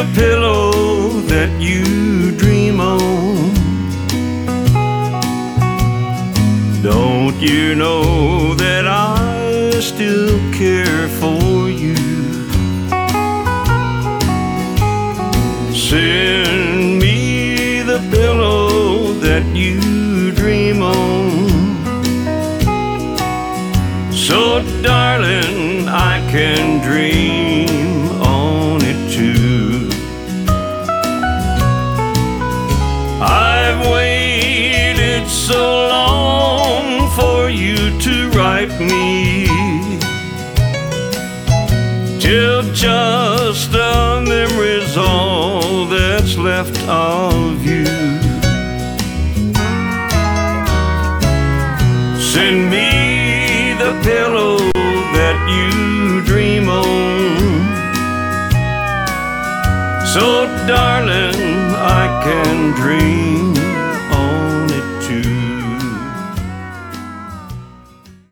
the pillow that you dream on. Don't you know that I still care for you? Send me the pillow that you dream on, so darling, I can dream on it too. I've waited so long for you to write me, till just a memory's all that's left of you. Send me the pillow that you dream on, so darling, I can dream